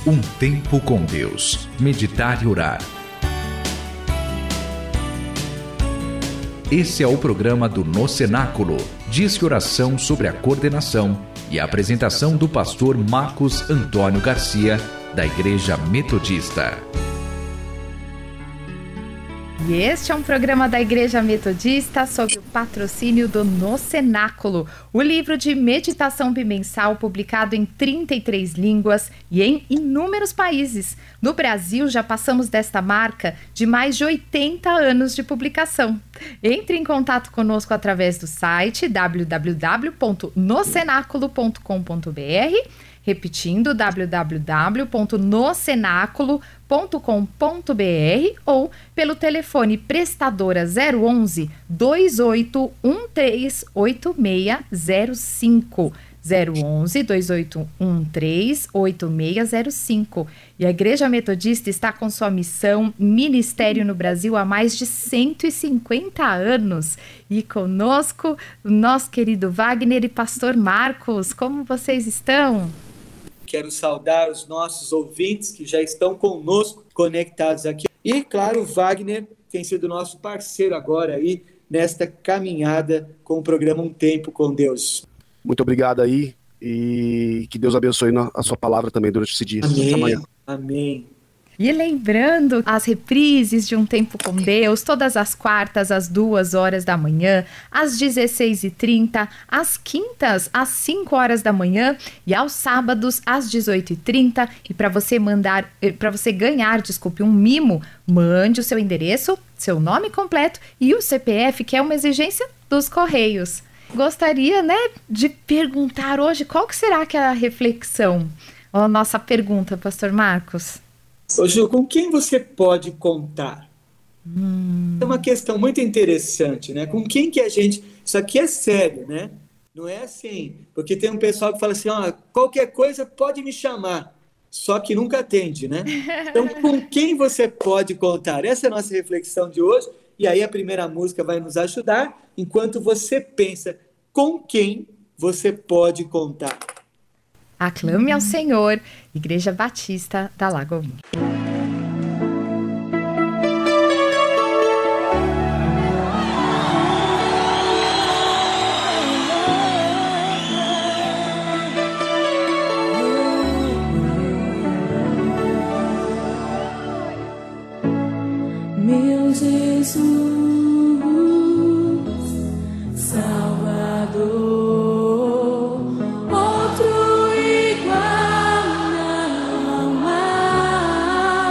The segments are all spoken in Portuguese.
Um tempo com Deus. Meditar e orar. Esse é o programa do No Cenáculo, Disque Oração sobre a coordenação e a apresentação do pastor Marcos Antônio Garcia, da Igreja Metodista. E este é um programa da Igreja Metodista sob o patrocínio do No Cenáculo, o livro de meditação bimensal publicado em 33 línguas e em inúmeros países. No Brasil, já passamos desta marca de mais de 80 anos de publicação. Entre em contato conosco através do site www.nocenaculo.com.br, repetindo, www.nocenaculo.com.br ou pelo telefone prestadora 011 28138605. 011 28138605. E a Igreja Metodista está com sua missão ministério no Brasil há mais de 150 anos. E conosco, o nosso querido Wagner e pastor Marcos. Como vocês estão? Quero saudar os nossos ouvintes que já estão conosco, conectados aqui. E, claro, o Wagner tem sido nosso parceiro agora aí nesta caminhada com o programa Um Tempo com Deus. Muito obrigado aí e que Deus abençoe a sua palavra também durante esse dia. Amém. Até amanhã. Amém. E lembrando as reprises de Um Tempo com Deus, todas as quartas às 2h da manhã, às 16h30, às quintas às 5h da manhã e aos sábados às 18h30. E para você ganhar um mimo, mande o seu endereço, seu nome completo e o CPF, que é uma exigência dos Correios. Gostaria, de perguntar hoje qual que será que é a reflexão, a nossa pergunta, pastor Marcos? Ô Ju, com quem você pode contar? É uma questão muito interessante, né? Com quem que a gente... Isso aqui é sério, né? Não é assim, porque tem um pessoal que fala assim, qualquer coisa pode me chamar, só que nunca atende, né? Então, com quem você pode contar? Essa é a nossa reflexão de hoje, e aí a primeira música vai nos ajudar, enquanto você pensa com quem você pode contar. Aclame ao Senhor, Igreja Batista da Lagoinha. Meu Jesus, Salvador. Outro igual não há.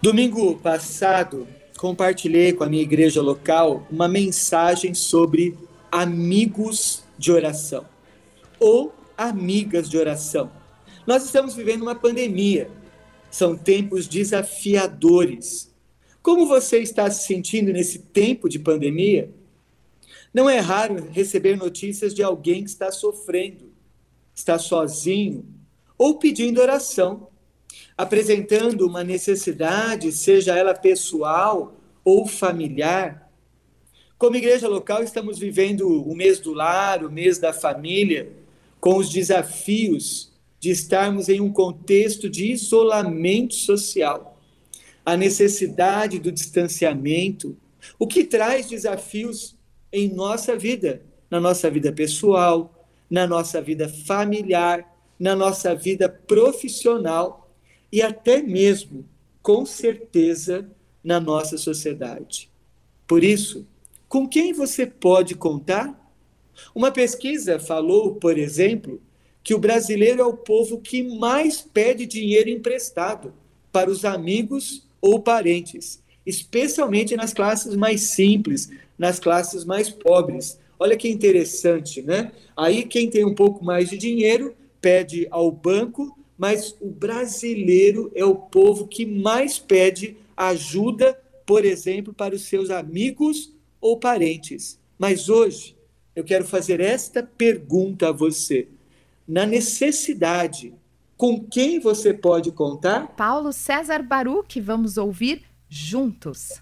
Domingo passado, compartilhei com a minha igreja local uma mensagem sobre amigos de oração ou amigas de oração. Nós estamos vivendo uma pandemia, são tempos desafiadores. Como você está se sentindo nesse tempo de pandemia? Não é raro receber notícias de alguém que está sofrendo, está sozinho ou pedindo oração, apresentando uma necessidade, seja ela pessoal ou familiar. Como igreja local, estamos vivendo o mês do lar, o mês da família, com os desafios de estarmos em um contexto de isolamento social, a necessidade do distanciamento, o que traz desafios em nossa vida, na nossa vida pessoal, na nossa vida familiar, na nossa vida profissional e até mesmo, com certeza, na nossa sociedade. Por isso, com quem você pode contar? Uma pesquisa falou, por exemplo, que o brasileiro é o povo que mais pede dinheiro emprestado para os amigos ou parentes, especialmente nas classes mais simples, nas classes mais pobres. Olha que interessante, né? Aí quem tem um pouco mais de dinheiro pede ao banco, mas o brasileiro é o povo que mais pede ajuda, por exemplo, para os seus amigos ou parentes. Mas hoje eu quero fazer esta pergunta a você. Na necessidade, com quem você pode contar? Paulo César Baruch, vamos ouvir juntos.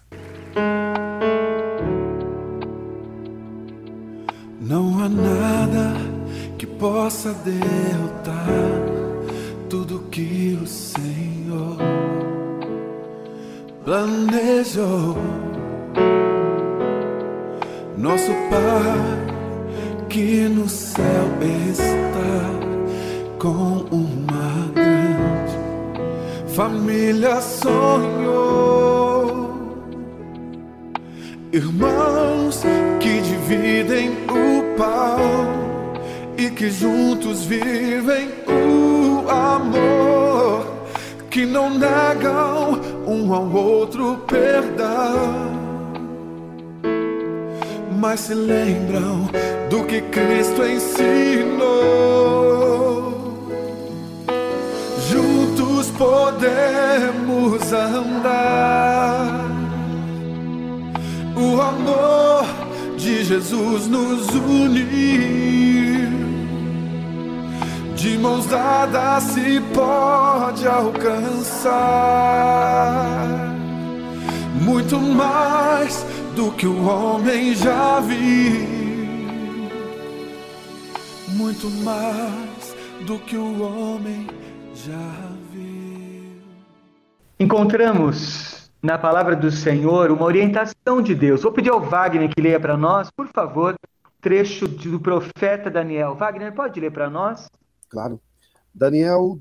Não há nada que possa derrotar tudo que o Senhor planejou. Nosso Pai que no céu está, com uma grande família sonhou. Irmãos que dividem o pão e que juntos vivem o amor, que não negam um ao outro perdão, mas se lembram do que Cristo ensinou. Juntos podemos andar, o amor de Jesus nos unir. De mãos dadas se pode alcançar muito mais do que o homem já viu, muito mais do que o homem já viu. Encontramos na palavra do Senhor uma orientação de Deus. Vou pedir ao Wagner que leia para nós, por favor, trecho do profeta Daniel. Wagner, pode ler para nós? Claro. Daniel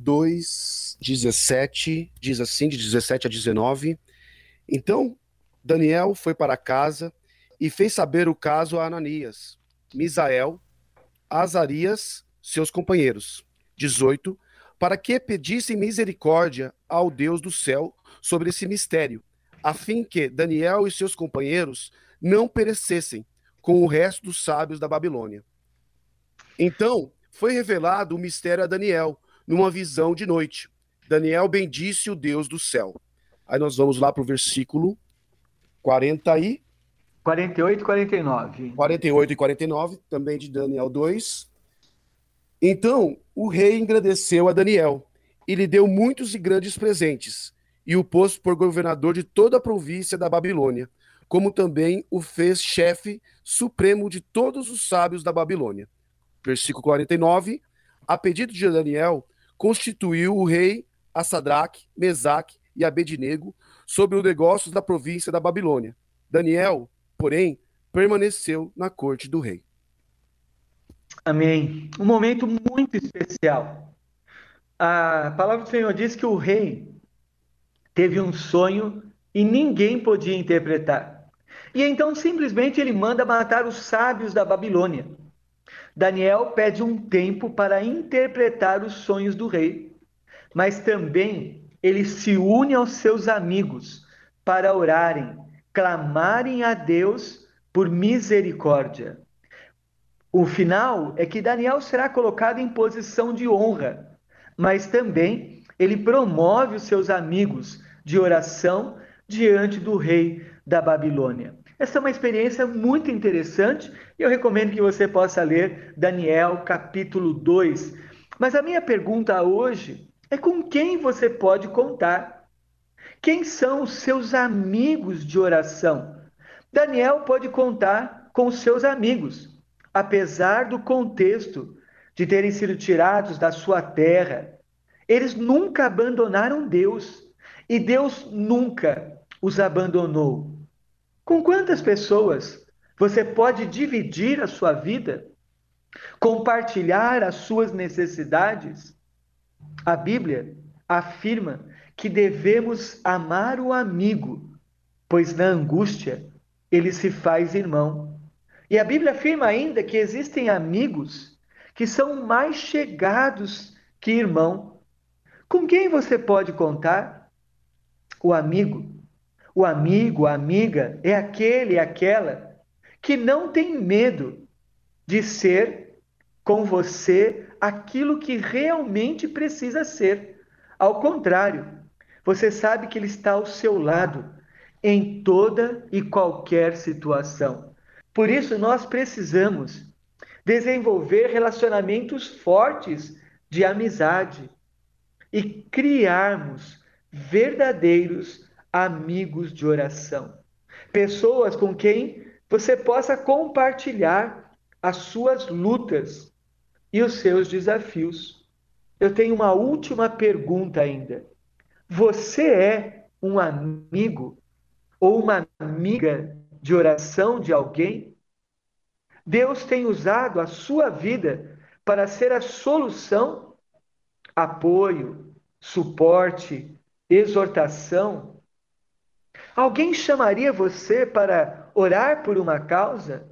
2:17 diz assim, de 17 a 19. Então Daniel foi para casa e fez saber o caso a Ananias, Misael, Azarias, seus companheiros. 18. Para que pedissem misericórdia ao Deus do céu sobre esse mistério, a fim que Daniel e seus companheiros não perecessem com o resto dos sábios da Babilônia. Então foi revelado o mistério a Daniel, numa visão de noite. Daniel bendisse o Deus do céu. Aí nós vamos lá para o versículo 48 e 49. 48 e 49, também de Daniel 2. Então o rei engrandeceu a Daniel e lhe deu muitos e grandes presentes, e o pôs por governador de toda a província da Babilônia, como também o fez chefe supremo de todos os sábios da Babilônia. Versículo 49, a pedido de Daniel, constituiu o rei a Sadraque, Mesaque e Abednego sobre os negócios da província da Babilônia. Daniel, porém, permaneceu na corte do rei. Amém. Um momento muito especial. A palavra do Senhor diz que o rei teve um sonho e ninguém podia interpretar. E então simplesmente ele manda matar os sábios da Babilônia. Daniel pede um tempo para interpretar os sonhos do rei, mas também ele se une aos seus amigos para orarem, clamarem a Deus por misericórdia. O final é que Daniel será colocado em posição de honra, mas também ele promove os seus amigos de oração diante do rei da Babilônia. Essa é uma experiência muito interessante e eu recomendo que você possa ler Daniel capítulo 2. Mas a minha pergunta hoje é: com quem você pode contar? Quem são os seus amigos de oração? Daniel pode contar com os seus amigos. Apesar do contexto de terem sido tirados da sua terra, eles nunca abandonaram Deus e Deus nunca os abandonou. Com quantas pessoas você pode dividir a sua vida? Compartilhar as suas necessidades? A Bíblia afirma que devemos amar o amigo, pois na angústia ele se faz irmão. E a Bíblia afirma ainda que existem amigos que são mais chegados que irmão. Com quem você pode contar? O amigo, a amiga é aquele e aquela que não tem medo de ser com você aquilo que realmente precisa ser. Ao contrário, você sabe que ele está ao seu lado em toda e qualquer situação. Por isso, nós precisamos desenvolver relacionamentos fortes de amizade e criarmos verdadeiros amigos de oração. Pessoas com quem você possa compartilhar as suas lutas e os seus desafios. Eu tenho uma última pergunta ainda. Você é um amigo ou uma amiga de oração de alguém? Deus tem usado a sua vida para ser a solução, apoio, suporte, exortação. Alguém chamaria você para orar por uma causa?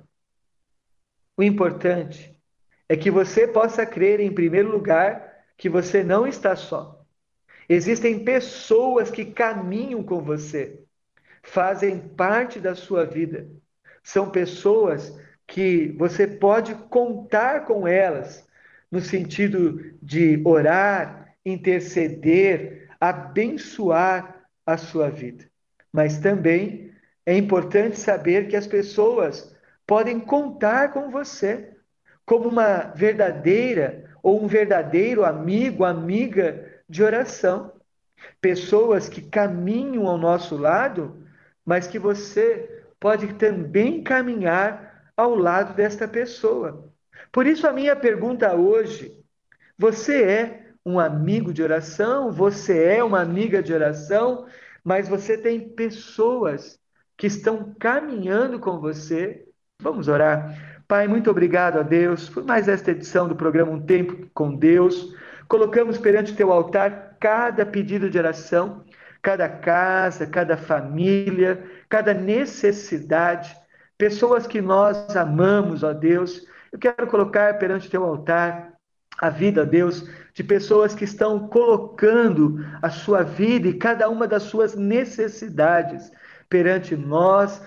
O importante é que você possa crer, em primeiro lugar, que você não está só. Existem pessoas que caminham com você, fazem parte da sua vida. São pessoas que você pode contar com elas, no sentido de orar, interceder, abençoar a sua vida. Mas também é importante saber que as pessoas podem contar com você como uma verdadeira ou um verdadeiro amigo, amiga de oração. Pessoas que caminham ao nosso lado, mas que você pode também caminhar ao lado desta pessoa. Por isso a minha pergunta hoje: você é um amigo de oração? Você é uma amiga de oração? Mas você tem pessoas que estão caminhando com você? Vamos orar. Pai, muito obrigado a Deus por mais esta edição do programa Um Tempo com Deus. Colocamos perante o teu altar cada pedido de oração, cada casa, cada família, cada necessidade, pessoas que nós amamos, ó Deus. Eu quero colocar perante o teu altar a vida, ó Deus, de pessoas que estão colocando a sua vida e cada uma das suas necessidades perante nós,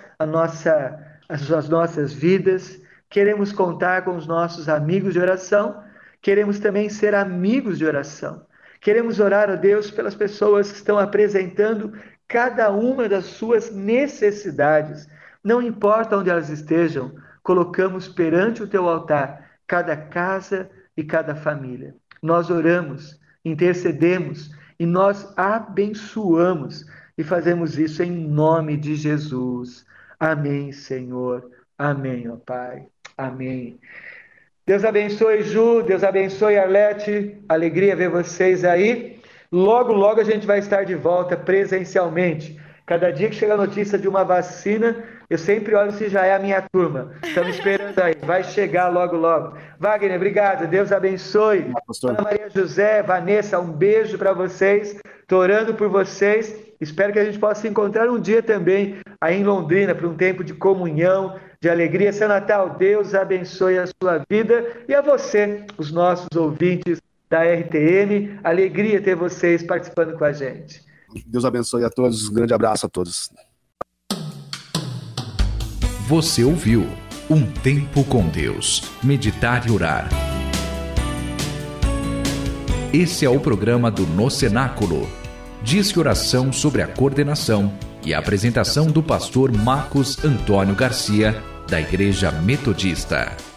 as nossas vidas. Queremos contar com os nossos amigos de oração, queremos também ser amigos de oração. Queremos orar a Deus pelas pessoas que estão apresentando cada uma das suas necessidades. Não importa onde elas estejam, colocamos perante o teu altar cada casa e cada família. Nós oramos, intercedemos e nós abençoamos e fazemos isso em nome de Jesus. Amém, Senhor. Amém, ó Pai. Amém. Deus abençoe, Ju, Deus abençoe, Arlete, alegria ver vocês aí. Logo, logo a gente vai estar de volta presencialmente. Cada dia que chega a notícia de uma vacina, eu sempre olho se já é a minha turma. Estamos esperando aí, vai chegar logo, logo. Wagner, obrigado, Deus abençoe. Ana Maria José, Vanessa, um beijo para vocês. Estou orando por vocês. Espero que a gente possa se encontrar um dia também aí em Londrina, para um tempo de comunhão, de alegria. Seu Natal, Deus abençoe a sua vida e a você, os nossos ouvintes da RTM. Alegria ter vocês participando com a gente. Deus abençoe a todos. Um grande abraço a todos. Você ouviu Um Tempo com Deus. Meditar e orar. Esse é o programa do No Cenáculo. Diz que oração sobre a coordenação e a apresentação do pastor Marcos Antônio Garcia, da Igreja Metodista.